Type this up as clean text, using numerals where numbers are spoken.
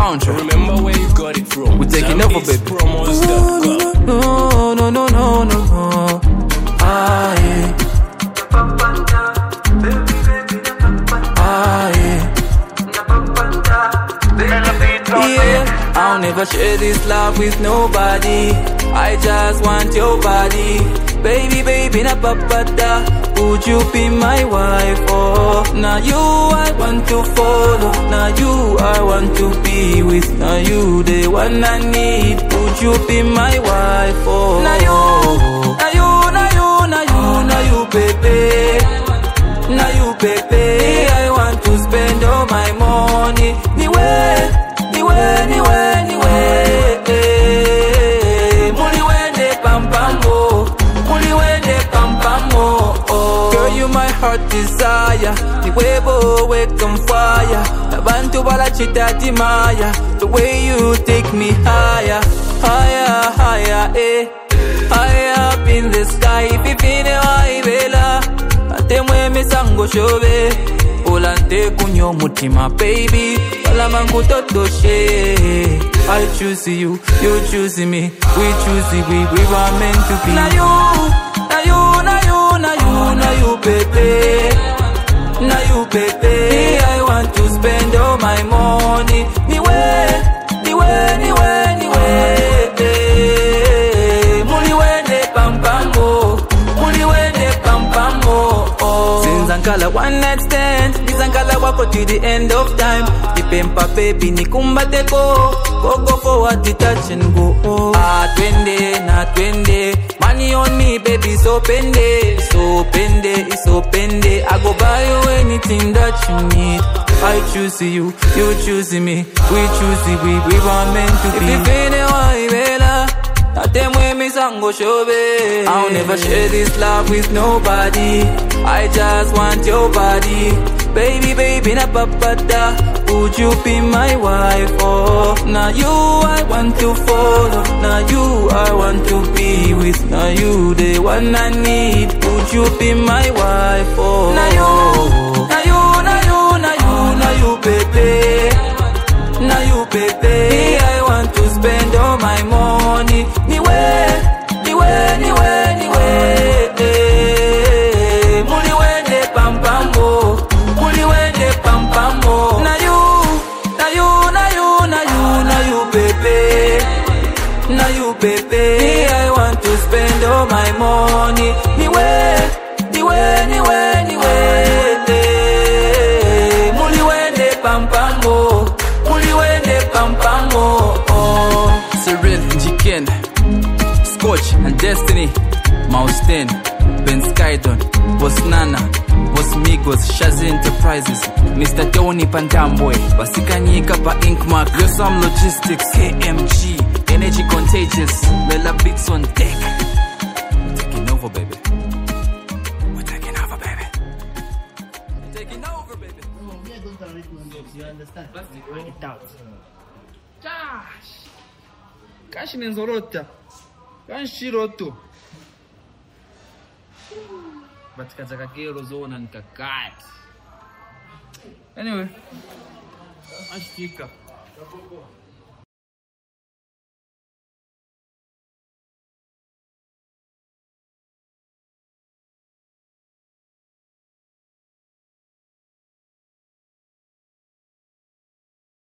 soundtrack. Remember where you got it from. We're taking over, baby. Promos.com. No, no, no, no, no, no. Ah, yeah. Ah, yeah. Yeah, I'll never share this love with nobody. I just want your body. Baby, baby, na papata. Would you be my wife? Oh, now you I want to follow. Now you I want to be with. Now you the one I need. Would you be my wife? Oh, now you, now you, now you, now you, now you, baby. Now you, baby. I want to spend all my money. Niwe, niwe, niwe, niwe. Muliwende pam pam mo. Muliwende pam pam mo. Girl, you my heart desire. Niwe bo wake on fire. Nabantu bala chita timaya. The way you take me higher, higher, higher, eh. Higher up in the sky. Pipine wa ibela. Atemwe misango shobe. Olante kunyo mutima, baby. Alamangu totoshe. I choose you, you choose me. We choose we were meant to be. Now you, now you, now you, now you, now you, baby. Now you, baby. I want to spend all my money. Niwe, niwe, niwe, niwe. Muliwende pam pam mo. Muliwende pam pam mo. Sinzankala one night stand. Nizankala wako to the end of time. Dipempa baby nikumbate ko. Go forward, detach and go. Ah, twende, na twende. Money on me, baby, so pende. So pende, it's so pende. I go buy you anything that you need. I choose you, you choose me. We choose we were meant to be. If you feel wa ibela, natemwe misango shobe. I'll never share this love with nobody. I just want your body. Baby, baby, na papata. Would you be my wife? Oh, now you I want to follow. Now you I want to be with. Now you the one I need. Would you be my wife? Oh, now you, now you, now you, now you, now you, baby. Now you, baby. I want to spend all my money. Niwe, niwe, niwe, niwe. Muliwende pam pam mo. Muliwende pam pam mo. Now you, baby, I want to spend all my money. Niwe, niwe, niwe, niwe. Muliwende pam pam mo. Muliwende pam pam mo. Cyril, Jiken, Scotch and Destiny, Maustin, Ben Skydon, Boss Nana, Boss Migos, Shazzy Enterprises, Mr. Tony Pandamboy, Basikanyika pa Inkmark, Yosam Logistics, KMG, Energy Contagious, Mela Beats on deck. We're taking over, baby. We're taking over, baby. We're taking over, baby. You understand? Bring it out. Cash! Cash nenzorota. Kanshiroto. But kazakakero zona nikakati. Anyway, ashtika.